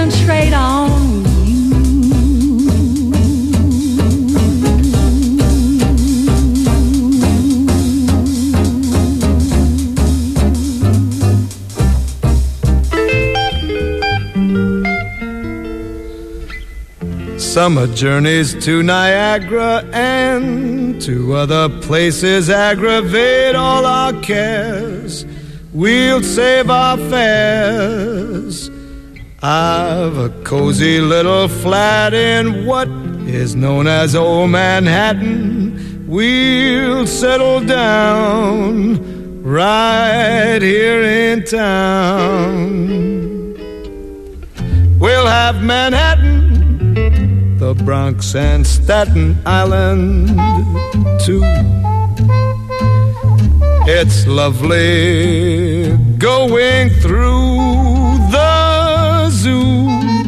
concentrate on you. Summer journeys to Niagara and to other places aggravate all our cares. We'll save our fares. I've a cozy little flat in what is known as Old Manhattan. We'll settle down right here in town. We'll have Manhattan, the Bronx and Staten Island too. It's lovely going through the zoo.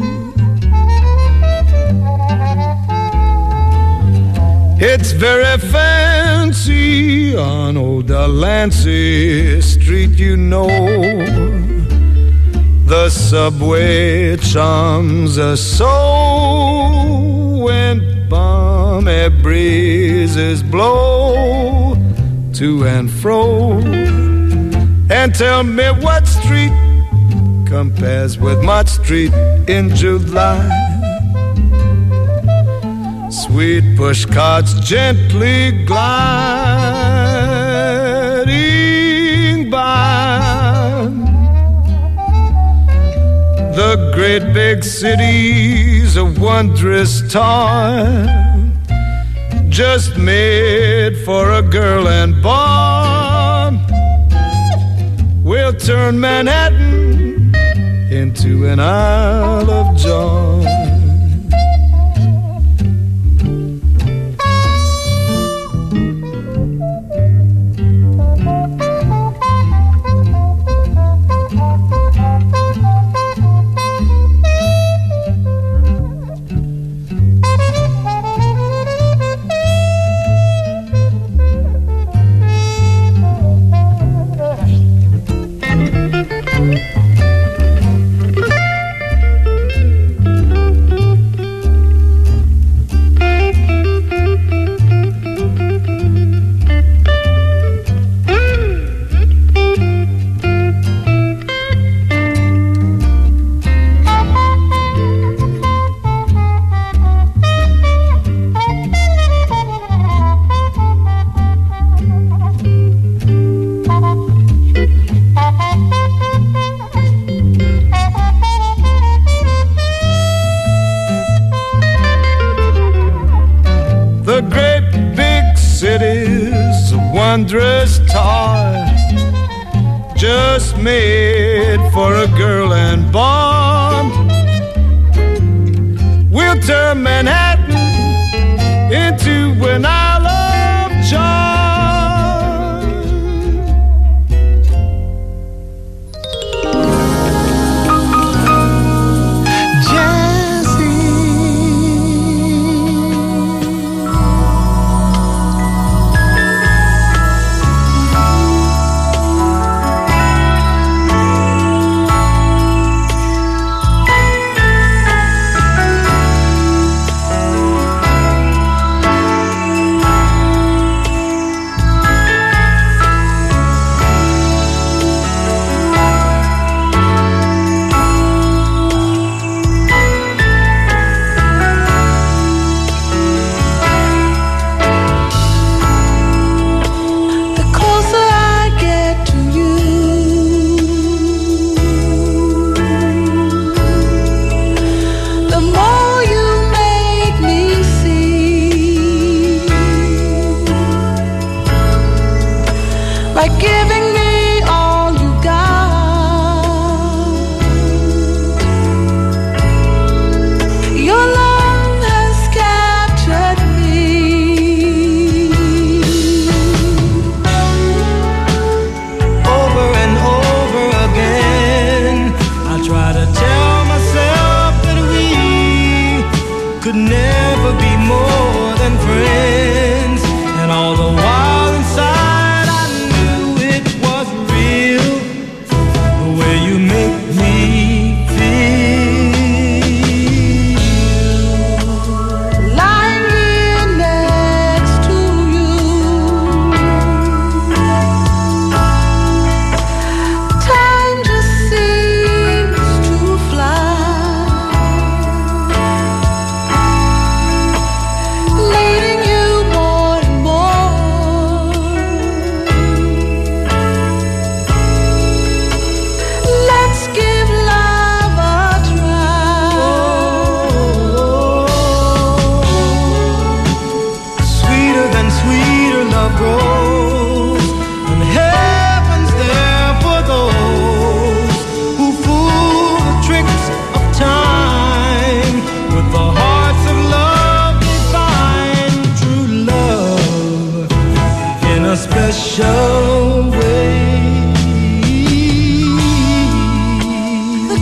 It's very fancy on old Delancey Street, you know. The subway charms us so when balmy breezes blow to and fro. And tell me what street compares with Mott Street in July. Sweet push carts gently gliding by. The great big city's a wondrous toy, just made for a girl and boy. We'll turn Manhattan into an Isle of Joy. Wondrous toy, just made for a girl and boy. We'll turn Manhattan into an Isle of Joy.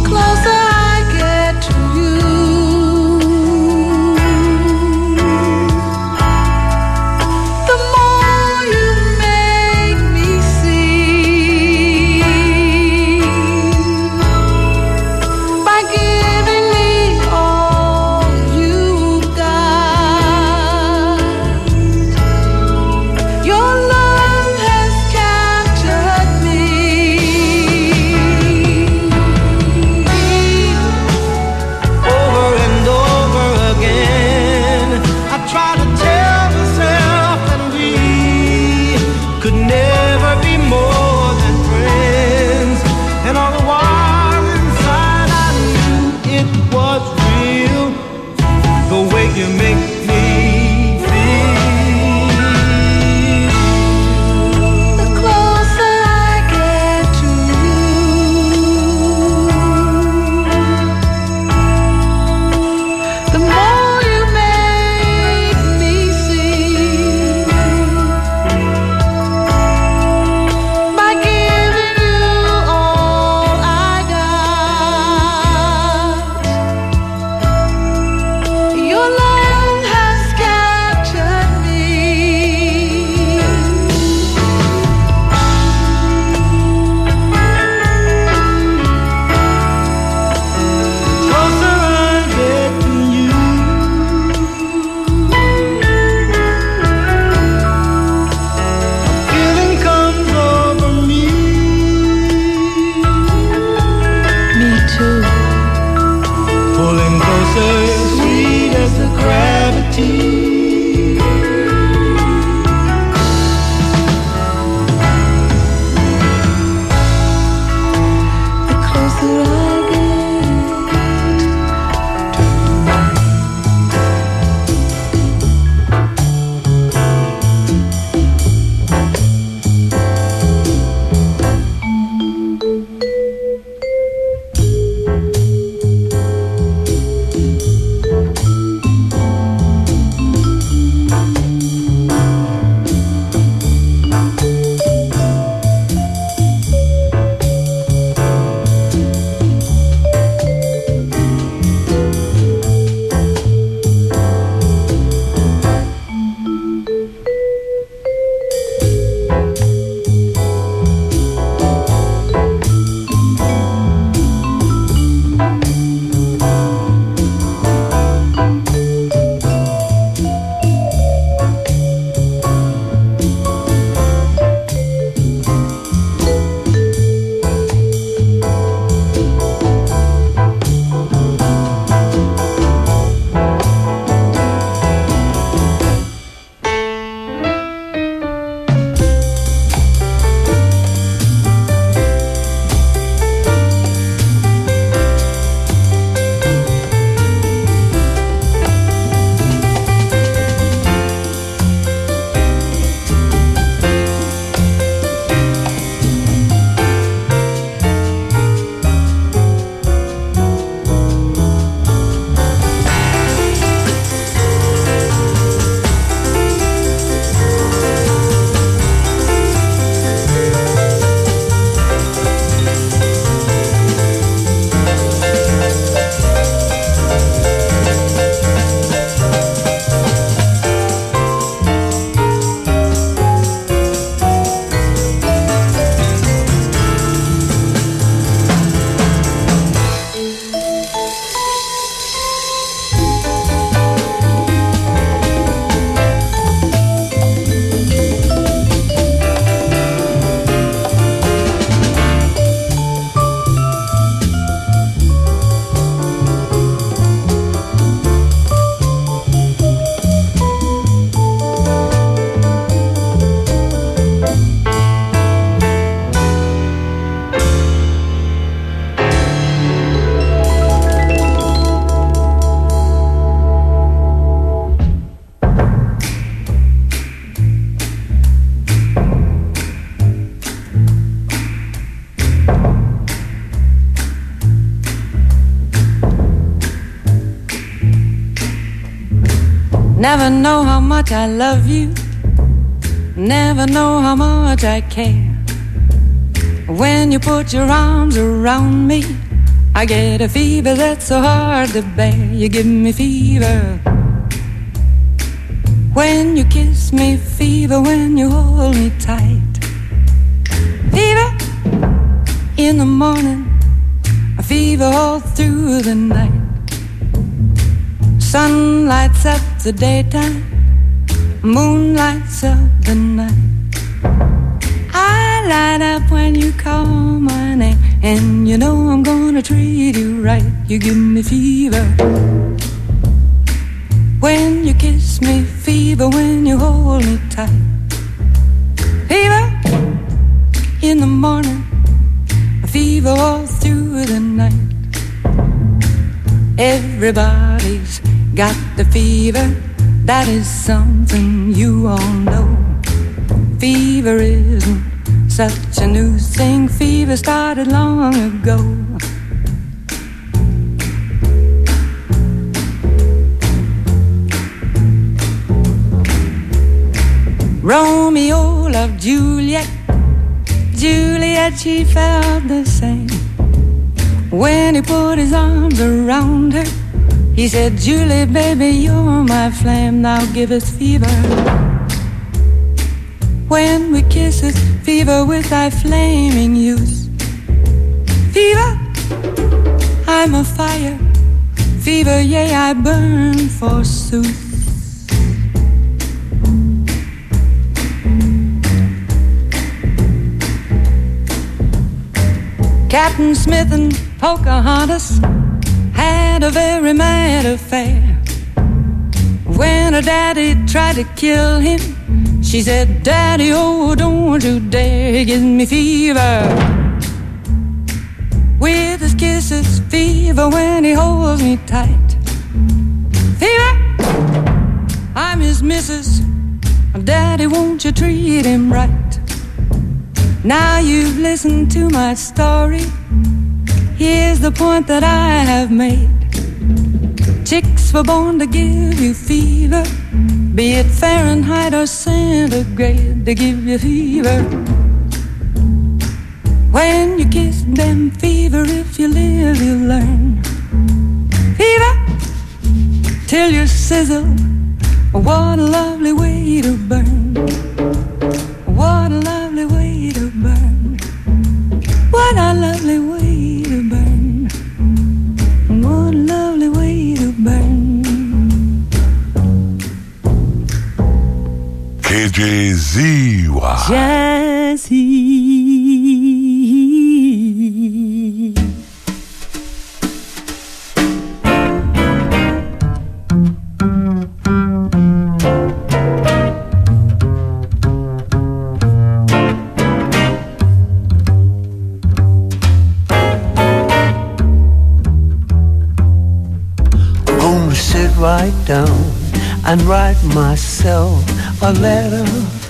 Never know how much I love you. Never know how much I care. When you put your arms around me, I get a fever that's so hard to bear. You give me fever when you kiss me, fever when you hold me tight. Fever in the morning, a fever all through the night. Sun lights up the daytime, moon lights up the night. I light up when you call my name, and you know I'm gonna treat you right. You give me fever when you kiss me, fever when you hold me tight. Fever in the morning, a fever all through the night. Everybody's got the fever, that is something you all know. Fever isn't such a new thing, fever started long ago. Romeo loved Juliet, Juliet, she felt the same. When he put his arms around her, he said, Julie, baby, you're my flame, now give us fever. When we kiss us, fever with thy flaming youth. Fever, I'm a fire, fever, yea, I burn forsooth. Captain Smith and Pocahontas had a very mad affair. When her daddy tried to kill him, she said, Daddy, oh, don't you dare, he gives me fever. With his kisses, fever when he holds me tight. Fever, I'm his missus, Daddy, won't you treat him right? Now you've listened to my story, here's the point that I have made. Chicks were born to give you fever, be it Fahrenheit or centigrade, they give you fever. When you kiss them, fever, if you live, you learn. Fever, till you sizzle, what a lovely way to burn. What a lovely way to burn. What a lovely way to burn. What a lovely way to burn. KJZY Jazzy. Right down and write myself a letter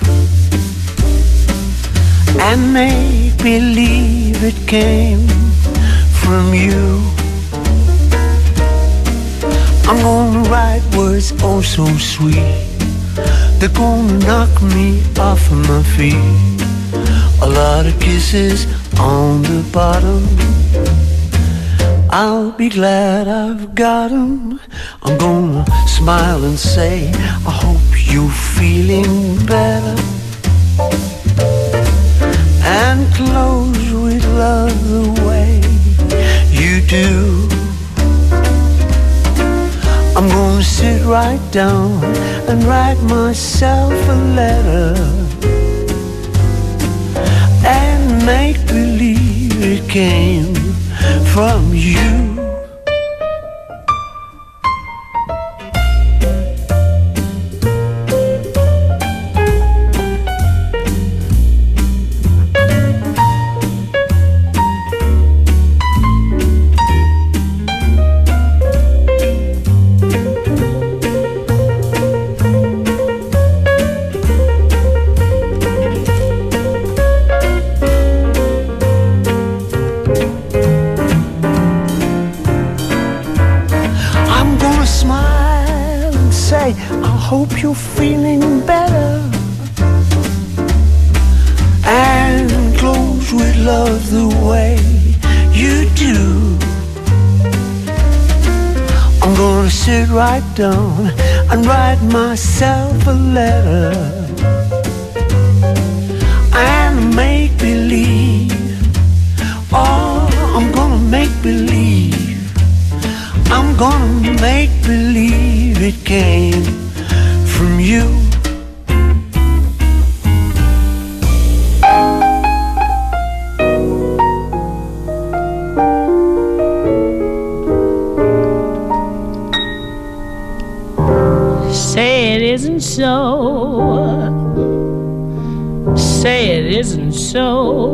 and make believe it came from you. I'm gonna write words oh so sweet, they're gonna knock me off of my feet. A lot of kisses on the bottom, I'll be glad I've got 'em. I'm gonna smile and say, I hope you're feeling better, and close with love the way you do. I'm gonna sit right down and write myself a letter and make believe it came from you. Hope you're feeling better, and close with love the way you do. sit right down and write myself a letter and make believe. Oh, I'm gonna make believe. I'm gonna make believe it came from you. Say it isn't so. Say it isn't so.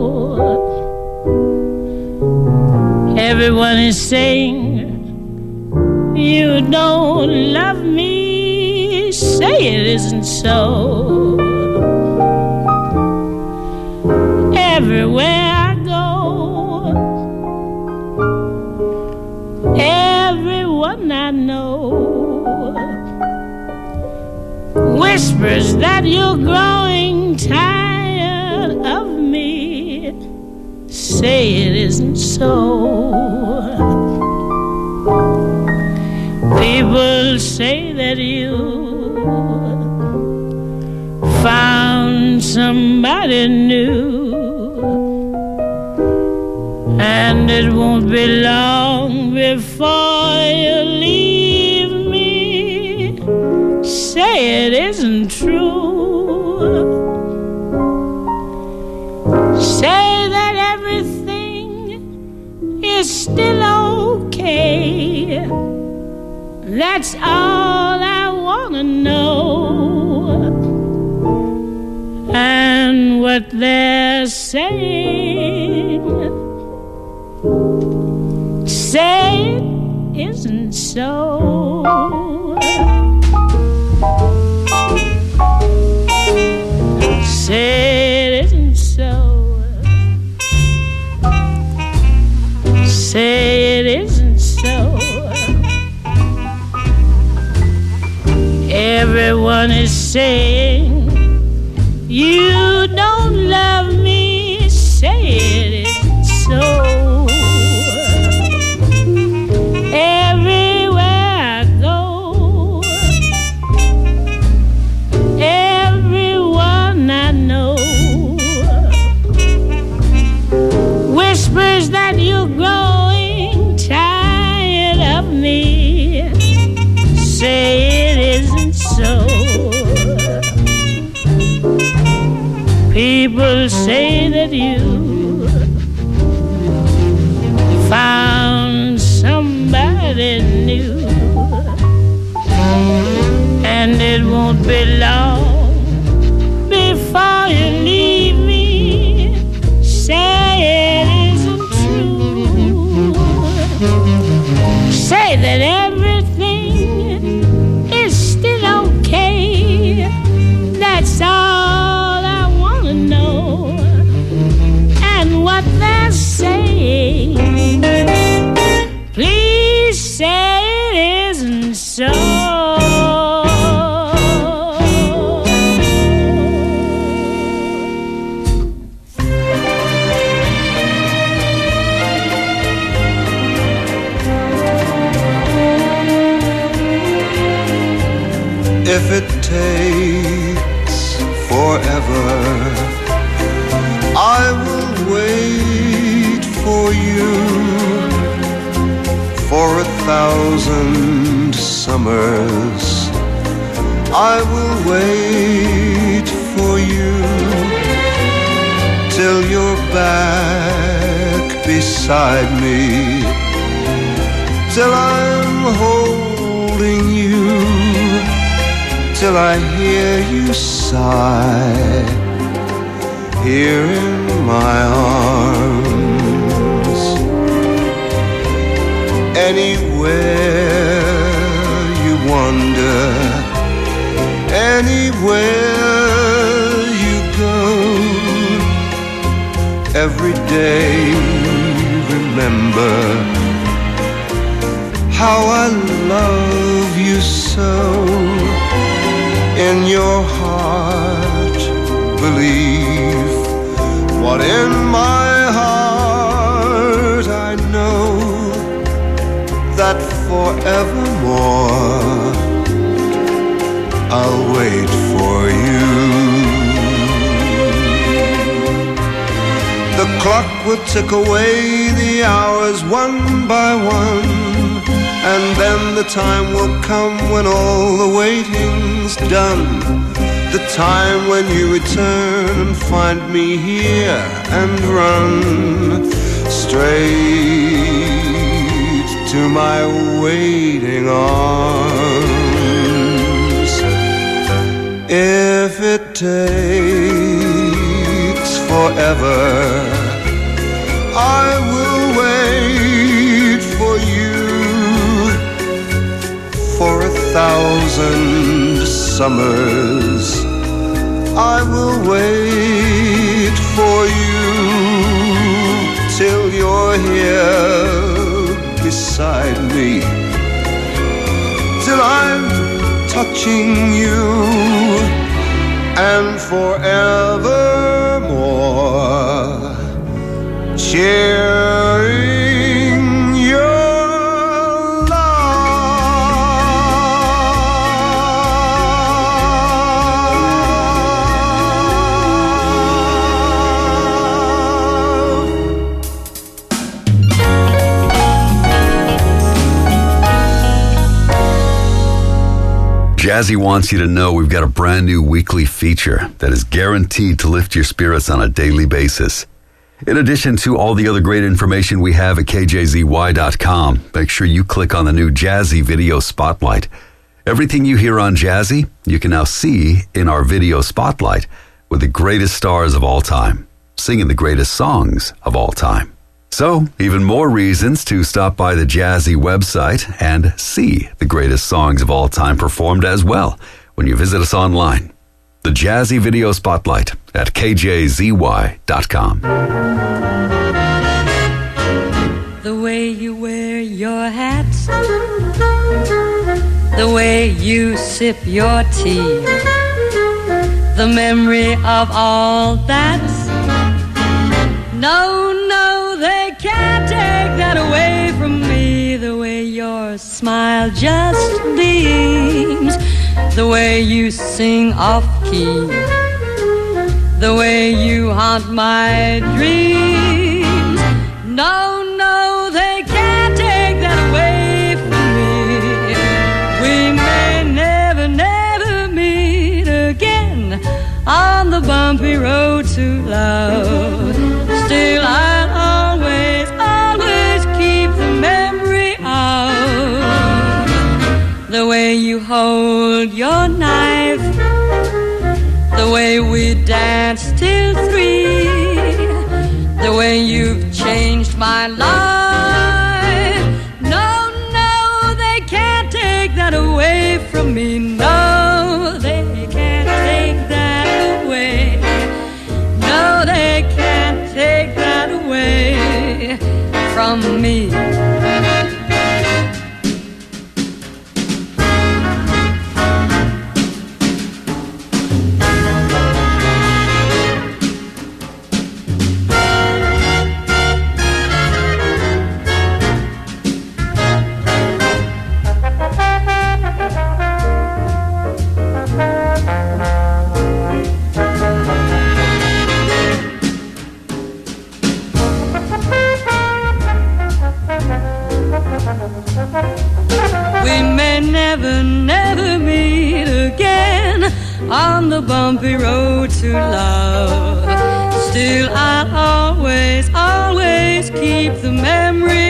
Everyone is saying you don't love me. Say it isn't so. Everywhere I go, everyone I know whispers that you're growing tired of me. Say it isn't so. People say that you found somebody new, and it won't be long before you leave me. Say it isn't true. Say that everything is still okay. That's all I wanna know. And what they're saying, say it isn't so. Say it isn't so. Say it isn't so. Everyone is saying you don't love me. Say it isn't so. Everywhere I go, everyone I know whispers that you're growing tired of me. Say it isn't so. People say that you found somebody new, and it won't be long before you leave me. Say it isn't true. Say that everything is still okay. That's all I wanna know. And what they're saying, please say it isn't so. If it takes forever, I will wait for you. For 1,000 summers, I will wait for you. Till you're back beside me, till I'm holding you, till I hear you sigh here in my arms. Anywhere you wander, anywhere you go, every day remember how I love you so. In your heart, believe what in my heart I know, that forevermore I'll wait for you. The clock will tick away the hours one by one, and then the time will come when all the waiting's done. The time when you return and find me here and run straight to my waiting arms. If it takes forever, I will wait for you for 1,000 summers. I will wait for you till you're here beside me, till I'm touching you, and forevermore cheering your Jazzy wants you to know we've got a brand new weekly feature that is guaranteed to lift your spirits on a daily basis. In addition to all the other great information we have at kjzy.com, make sure you click on the new Jazzy Video Spotlight. Everything you hear on Jazzy, you can now see in our Video Spotlight with the greatest stars of all time, singing the greatest songs of all time. So, even more reasons to stop by the Jazzy website and see the greatest songs of all time performed as well when you visit us online. The Jazzy Video Spotlight at kjzy.com. The way you wear your hat, the way you sip your tea, the memory of all that. No, they can't take that away from me. The way your smile just beams, the way you sing off-key, the way you haunt my dreams. No, they can't take that away from me. We may never meet again on the bumpy road to love. Still I'll always keep the memory of the way you hold your knife, the way we danced till 3, the way you've changed my life. No, they can't take that away from me. No, they can't take that away. No, they can't take that away from me. We may never meet again on the bumpy road to love. Still I'll always keep the memory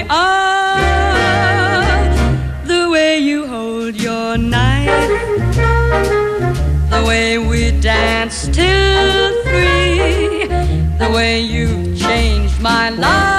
of the way you hold your knife, the way we danced till 3, the way you've changed my life.